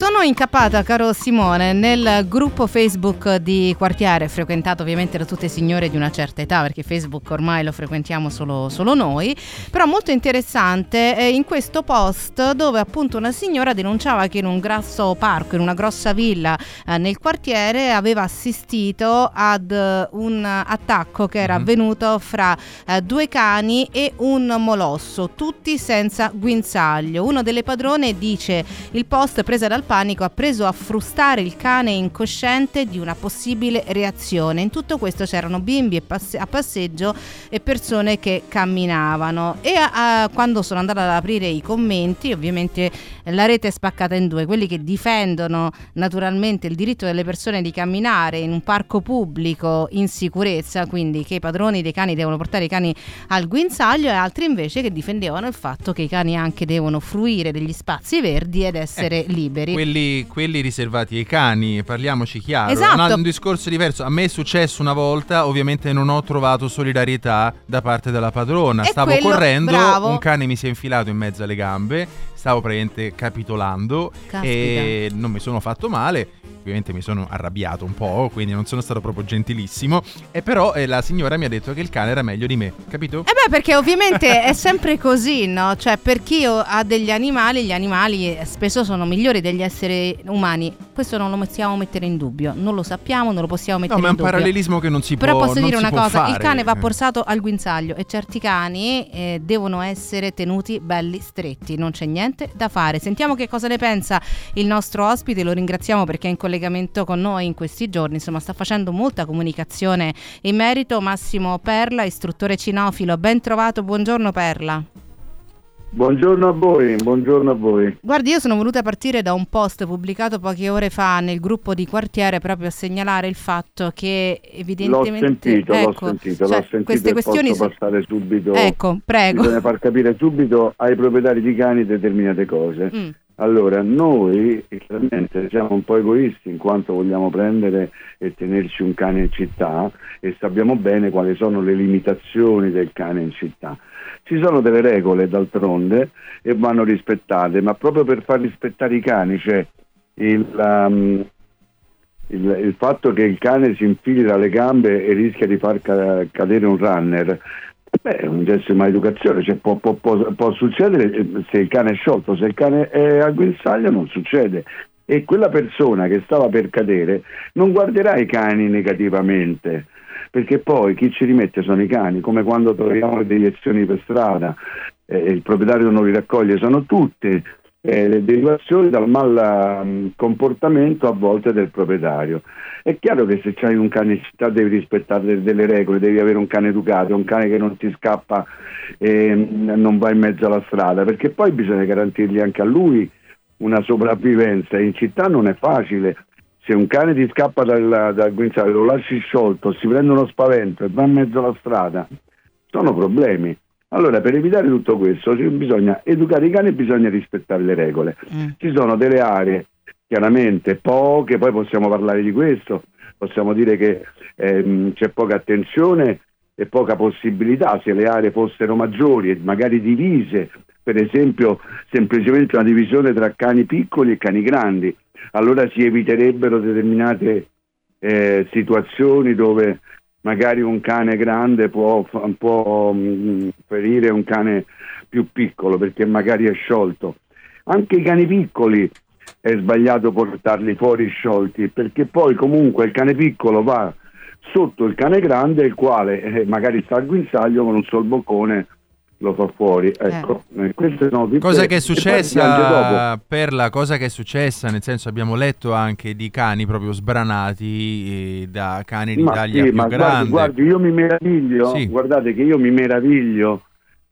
Sono incappata, caro Simone, nel gruppo Facebook di quartiere, frequentato ovviamente da tutte signore di una certa età, perché Facebook ormai lo frequentiamo solo noi, però molto interessante in questo post dove appunto una signora denunciava che in un grosso parco, in una grossa villa nel quartiere, aveva assistito ad un attacco che era avvenuto fra due cani e un molosso, tutti senza guinzaglio. Uno delle padrone dice: il post, presa dal panico, ha preso a frustare il cane incosciente di una possibile reazione. In tutto questo c'erano bimbi a passeggio e persone che camminavano, e quando sono andata ad aprire i commenti, ovviamente la rete è spaccata in due: quelli che difendono naturalmente il diritto delle persone di camminare in un parco pubblico in sicurezza, quindi che i padroni dei cani devono portare i cani al guinzaglio, e altri invece che difendevano il fatto che i cani anche devono fruire degli spazi verdi ed essere liberi. Quelli riservati ai cani, parliamoci chiaro. Esatto. Un discorso diverso. A me è successo una volta, ovviamente non ho trovato solidarietà da parte della padrona. Stavo correndo, bravo. Un cane mi si è infilato in mezzo alle gambe, stavo praticamente capitolando. Caspita. E non mi sono fatto male. Ovviamente mi sono arrabbiato un po', quindi non sono stato proprio gentilissimo. E però la signora mi ha detto che il cane era meglio di me, capito? Perché ovviamente è sempre così, no? Cioè, per chi ha degli animali, gli animali spesso sono migliori degli esseri umani. Questo non lo possiamo mettere in dubbio, non lo sappiamo, non lo possiamo mettere in dubbio. No, ma è un parallelismo che non si può Però posso dire una cosa, fare. il cane va portato al guinzaglio e certi cani devono essere tenuti belli stretti, non c'è niente da fare. Sentiamo che cosa ne pensa il nostro ospite, lo ringraziamo perché è in collegamento con noi in questi giorni, insomma sta facendo molta comunicazione in merito. Massimo Perla, istruttore cinofilo, ben trovato, buongiorno Perla. Buongiorno a voi. Guardi, io sono voluta partire da un post pubblicato poche ore fa nel gruppo di quartiere proprio a segnalare il fatto che evidentemente l'ho sentito, queste questioni posso passare subito. Ecco, prego. Bisogna far capire subito ai proprietari di cani determinate cose. Allora, noi chiaramente siamo un po' egoisti in quanto vogliamo prendere e tenerci un cane in città, e sappiamo bene quali sono le limitazioni del cane in città. Ci sono delle regole d'altronde e vanno rispettate, ma proprio per far rispettare i cani c'è il fatto che il cane si infili tra le gambe e rischia di far cadere un runner. È un gesto di maleducazione, cioè può succedere se il cane è sciolto, se il cane è al guinzaglio non succede, e quella persona che stava per cadere non guarderà i cani negativamente, perché poi chi ci rimette sono i cani, come quando troviamo le deiezioni per strada e il proprietario non li raccoglie, sono tutte le derivazioni dal mal comportamento a volte del proprietario. È chiaro che se c'hai un cane in città devi rispettare delle regole, devi avere un cane educato, un cane che non ti scappa e non va in mezzo alla strada, perché poi bisogna garantirgli anche a lui una sopravvivenza. In città non è facile. Se un cane ti scappa dal guinzaglio, lo lasci sciolto, si prende uno spavento e va in mezzo alla strada, sono problemi. Allora, per evitare tutto questo bisogna educare i cani e bisogna rispettare le regole. Ci sono delle aree, chiaramente poche, poi possiamo parlare di questo, possiamo dire che c'è poca attenzione e poca possibilità. Se le aree fossero maggiori e magari divise, per esempio semplicemente una divisione tra cani piccoli e cani grandi, allora si eviterebbero determinate situazioni dove magari un cane grande può ferire un cane più piccolo perché magari è sciolto. Anche i cani piccoli è sbagliato portarli fuori sciolti, perché poi comunque il cane piccolo va sotto il cane grande, il quale magari sta al guinzaglio con un sol boccone lo fa fuori. Ecco, queste sono cosa che è successa per la cosa che è successa, nel senso abbiamo letto anche di cani proprio sbranati da cani di taglia più grande. Guardi, io mi meraviglio, guardate che io mi meraviglio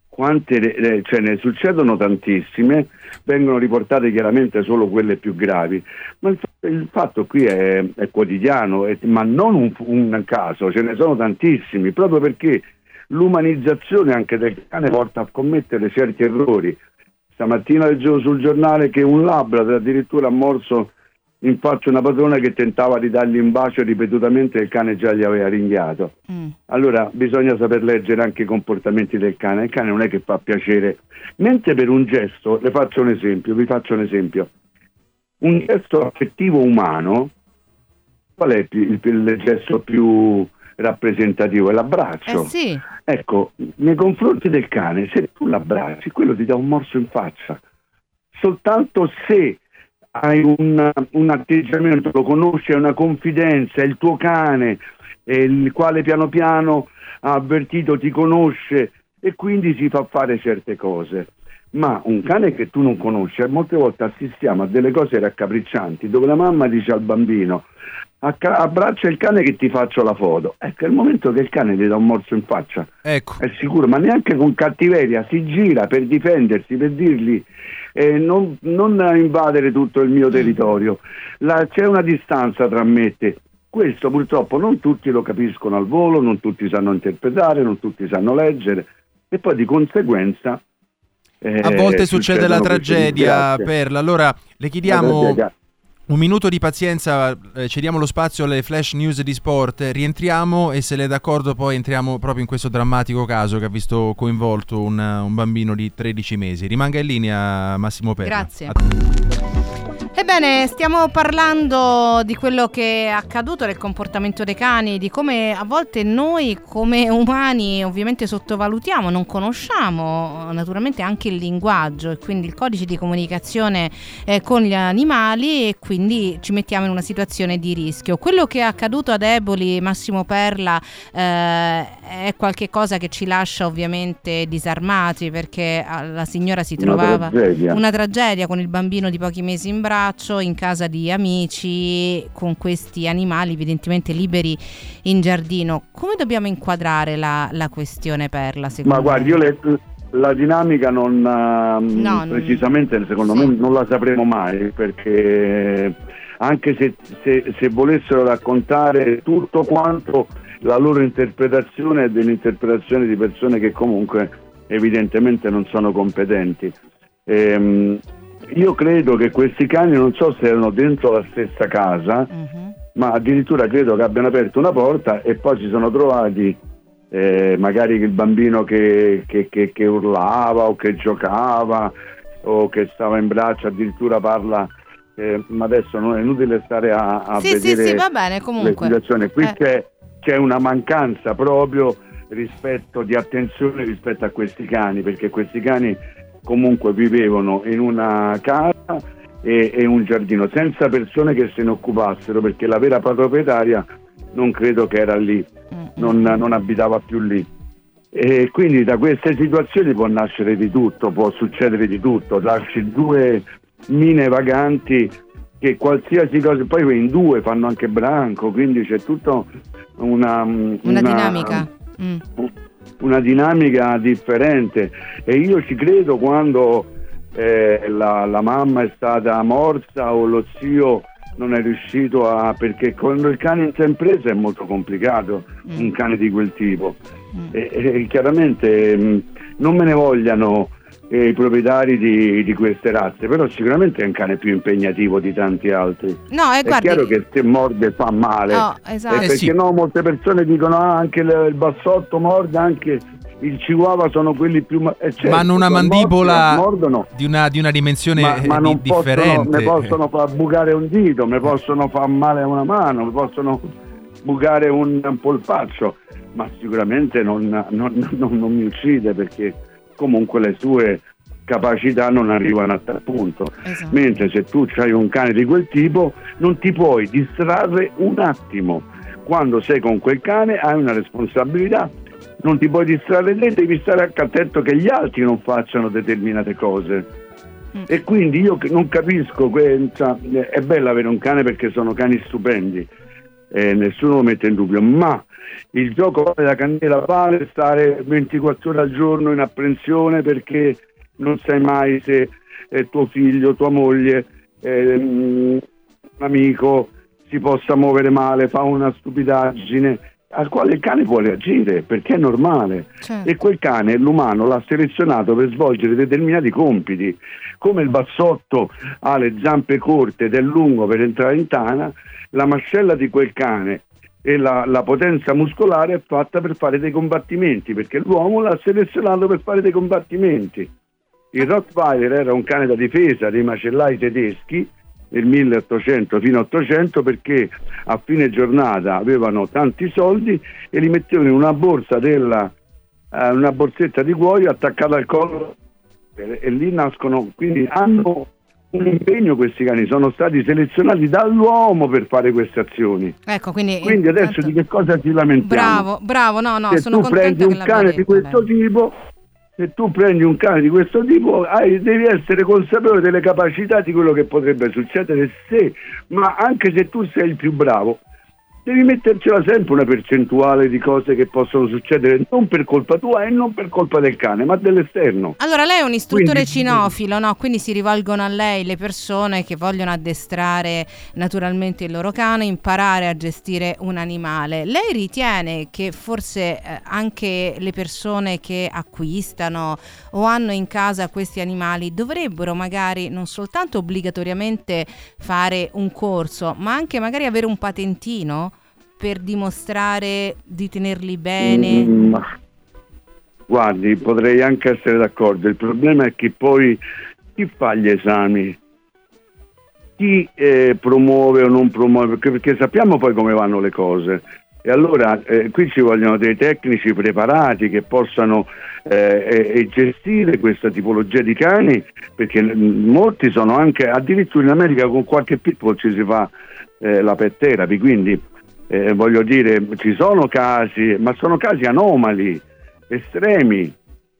quante cioè ne succedono tantissime, vengono riportate chiaramente solo quelle più gravi, ma il fatto qui è quotidiano, ma non un caso, ce ne sono tantissimi, proprio perché l'umanizzazione anche del cane porta a commettere certi errori. Stamattina leggevo sul giornale che un Labrador addirittura ha morso in faccia una padrona che tentava di dargli un bacio ripetutamente e il cane già gli aveva ringhiato. Allora bisogna saper leggere anche i comportamenti del cane. Il cane non è che fa piacere, mentre per un gesto, vi faccio un esempio, un gesto affettivo umano, qual è il gesto più rappresentativo? È l'abbraccio. Sì. Ecco, nei confronti del cane, se tu l'abbracci, quello ti dà un morso in faccia. Soltanto se hai un atteggiamento, lo conosci, hai una confidenza, è il tuo cane, il quale piano piano ha avvertito, ti conosce e quindi si fa fare certe cose. Ma un cane che tu non conosci, molte volte assistiamo a delle cose raccapriccianti dove la mamma dice al bambino: abbraccia il cane che ti faccio la foto. Ecco, è il momento che il cane gli dà un morso in faccia, ecco. È sicuro, ma neanche con cattiveria, si gira per difendersi, per dirgli non invadere tutto il mio territorio, c'è una distanza tra me e te. Questo purtroppo non tutti lo capiscono al volo, non tutti sanno interpretare, non tutti sanno leggere, e poi di conseguenza a volte succede la tragedia. Perla, allora le chiediamo un minuto di pazienza, cediamo lo spazio alle flash news di sport, rientriamo e se lei è d'accordo poi entriamo proprio in questo drammatico caso che ha visto coinvolto un bambino di 13 mesi. Rimanga in linea Massimo Perla. Grazie. Ebbene, stiamo parlando di quello che è accaduto, del comportamento dei cani, di come a volte noi come umani ovviamente sottovalutiamo, non conosciamo naturalmente anche il linguaggio e quindi il codice di comunicazione con gli animali, e quindi ci mettiamo in una situazione di rischio. Quello che è accaduto ad Eboli, Massimo Perla, è qualche cosa che ci lascia ovviamente disarmati, perché la signora si trovava una tragedia con il bambino di pochi mesi in braccio in casa di amici, con questi animali evidentemente liberi in giardino. Come dobbiamo inquadrare la questione, Perla, secondo me? Ma guardi, io la dinamica precisamente secondo me non la sapremo mai, perché anche se volessero raccontare tutto quanto, la loro interpretazione è dell'interpretazione di persone che comunque evidentemente non sono competenti. Io credo che questi cani, non so se erano dentro la stessa casa, ma addirittura credo che abbiano aperto una porta e poi si sono trovati magari il bambino che urlava o che giocava o che stava in braccio, addirittura parla, ma adesso non è inutile stare a vedere sì, va bene, comunque. le situazioni. Qui c'è una mancanza proprio di attenzione rispetto a questi cani, perché questi cani comunque vivevano in una casa e un giardino senza persone che se ne occupassero, perché la vera proprietaria non credo che era lì, non abitava più lì, e quindi da queste situazioni può nascere di tutto, può succedere di tutto, darci due mine vaganti che qualsiasi cosa, poi in due fanno anche branco, quindi c'è tutta una dinamica. Una dinamica differente, e io ci credo quando la mamma è stata morsa o lo zio non è riuscito perché quando il cane in impresa è molto complicato, un cane di quel tipo, e chiaramente non me ne vogliano i proprietari di queste razze, però sicuramente è un cane più impegnativo di tanti altri. È chiaro che se morde fa male, esatto. Perché molte persone dicono anche il bassotto morde, anche il chihuahua, sono quelli più certo, ma hanno una mandibola di una dimensione ma non differente. Mi possono far bucare un dito, mi possono far male a una mano, mi possono bucare un polpaccio, ma sicuramente non mi uccide, perché comunque le sue capacità non arrivano a tal punto. Esatto. Mentre se tu hai un cane di quel tipo non ti puoi distrarre un attimo. Quando sei con quel cane hai una responsabilità, non ti puoi distrarre te, devi stare attento che gli altri non facciano determinate cose. E quindi io non capisco, è bello avere un cane perché sono cani stupendi, nessuno lo mette in dubbio, ma il gioco della candela vale stare 24 ore al giorno in apprensione, perché non sai mai se tuo figlio, tua moglie, un amico si possa muovere male, fa una stupidaggine al quale il cane può reagire, perché è normale. Certo. E quel cane l'umano l'ha selezionato per svolgere determinati compiti. Come il bassotto ha le zampe corte ed è lungo per entrare in tana, la mascella di quel cane e la potenza muscolare è fatta per fare dei combattimenti, perché l'uomo l'ha selezionato per fare dei combattimenti. Il Rottweiler era un cane da difesa dei macellai tedeschi nel 1800 fino a 800, perché a fine giornata avevano tanti soldi e li mettevano in una borsa una borsetta di cuoio attaccata al collo, e lì nascono, quindi hanno un impegno questi cani, sono stati selezionati dall'uomo per fare queste azioni. Ecco, quindi adesso di che cosa ci lamentiamo? Bravo, no, se sono tu prendi un cane di questo tipo, se tu prendi un cane di questo tipo, devi essere consapevole delle capacità di quello che potrebbe succedere ma anche se tu sei il più bravo, devi mettercela sempre una percentuale di cose che possono succedere, non per colpa tua e non per colpa del cane, ma dell'esterno. Allora lei è un istruttore cinofilo, no? Quindi si rivolgono a lei le persone che vogliono addestrare naturalmente il loro cane, imparare a gestire un animale. Lei ritiene che forse anche le persone che acquistano o hanno in casa questi animali dovrebbero magari non soltanto obbligatoriamente fare un corso, ma anche magari avere un patentino per dimostrare di tenerli bene? Guardi, potrei anche essere d'accordo. Il problema è che poi chi fa gli esami, chi promuove o non promuove, perché sappiamo poi come vanno le cose. E allora qui ci vogliono dei tecnici preparati che possano gestire questa tipologia di cani, perché molti sono anche, addirittura in America con qualche pitbull ci si fa la pet therapy, quindi voglio dire, ci sono casi, ma sono casi anomali, estremi,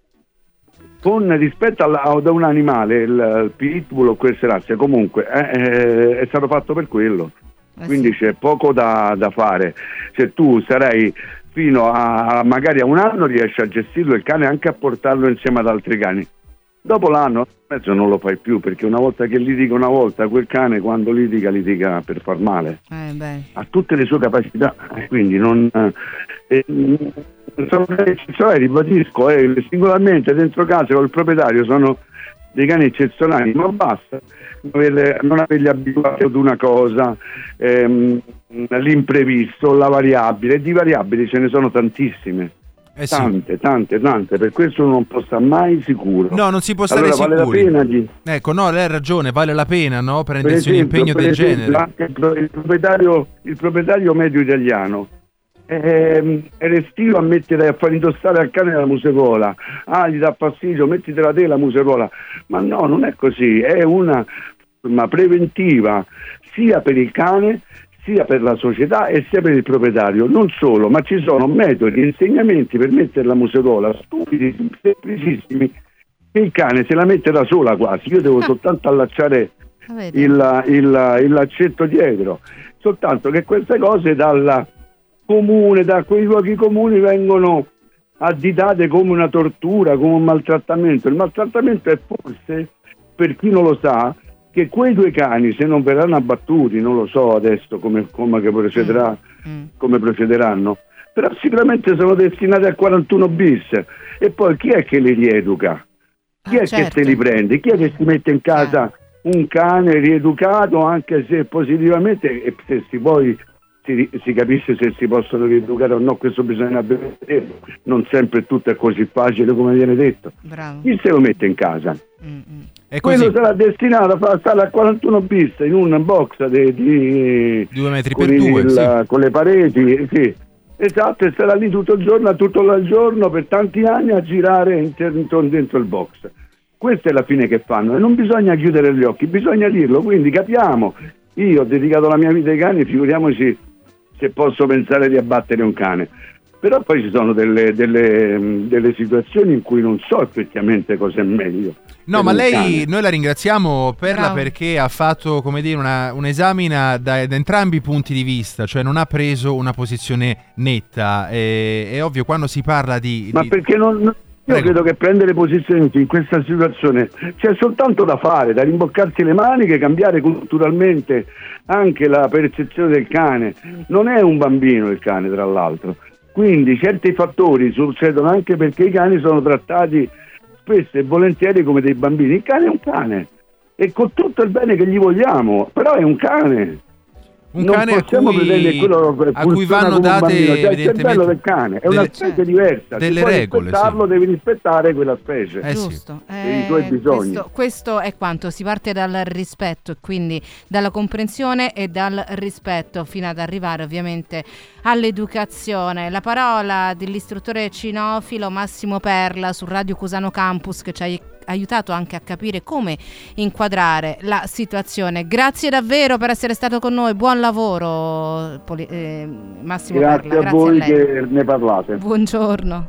con rispetto ad un animale, il pitbull o queste razze, comunque è stato fatto per quello, quindi c'è poco da fare. Se tu sarai fino a magari a un anno, riesci a gestirlo il cane, anche a portarlo insieme ad altri cani. Dopo l'anno mezzo non lo fai più, perché una volta che litiga una volta, quel cane quando litiga per far male, ha tutte le sue capacità, quindi non sono eccezionali, ribadisco, singolarmente dentro casa con il proprietario sono dei cani eccezionali, ma basta non averli abituati ad una cosa, l'imprevisto, la variabile, e di variabili ce ne sono tantissime. Tante, per questo non può stare mai sicuro. No, non si può stare sicuri. Vale la pena Ecco, no, lei ha ragione, vale la pena, no? Prendersi un impegno del genere. Anche il proprietario medio italiano è restio a far indossare al cane la museruola. Gli dà fastidio, mettitela te la museruola. Ma no, non è così, è una forma preventiva sia per il cane, sia per la società e sia per il proprietario. Non solo, ma ci sono metodi, insegnamenti per mettere la museruola stupidi, semplicissimi, che il cane se la mette da sola quasi. Io devo soltanto allacciare il laccetto dietro, soltanto che queste cose da quei luoghi comuni vengono additate come una tortura, come un maltrattamento. Il maltrattamento è forse, per chi non lo sa, che quei due cani, se non verranno abbattuti, non lo so adesso come procederanno, però sicuramente sono destinati al 41 bis. E poi chi è che li rieduca? Chi è che te li prende? Chi è che si mette in casa un cane rieducato, anche se positivamente, e se si capisce se si possono rieducare o no? Questo bisogna vedere, non sempre tutto è così facile come viene detto. Bravo. Chi se lo mette in casa? Quello sarà destinato a stare al 41 bis in un box di 2 metri per 2 con le pareti, sì. Esatto, e sarà lì tutto il giorno per tanti anni a girare dentro il box. Questa è la fine che fanno, e non bisogna chiudere gli occhi, bisogna dirlo. Quindi capiamo, io ho dedicato la mia vita ai cani, figuriamoci se posso pensare di abbattere un cane. Però poi ci sono delle situazioni in cui non so effettivamente cosa è meglio. No, ma noi la ringraziamo perché ha fatto, come dire, un'esamina da entrambi i punti di vista, cioè non ha preso una posizione netta. È ovvio, quando si parla perché io credo che prendere posizioni in questa situazione c'è soltanto da fare, da rimboccarsi le maniche, cambiare culturalmente anche la percezione del cane. Non è un bambino il cane, tra l'altro. Quindi certi fattori succedono anche perché i cani sono trattati spesso e volentieri come dei bambini. Il cane è un cane, e con tutto il bene che gli vogliamo, però è un cane. un cane a cui vanno date il cervello del cane è una specie diversa, delle regole, devi rispettare quella specie, giusto, i tuoi bisogni. Questo è quanto si parte dal rispetto, e quindi dalla comprensione e dal rispetto, fino ad arrivare ovviamente all'educazione. La parola dell'istruttore cinofilo Massimo Perla su Radio Cusano Campus, che ci ha aiutato anche a capire come inquadrare la situazione. Grazie davvero per essere stato con noi, buon lavoro Massimo Perla. Grazie a voi che ne parlate. Buongiorno.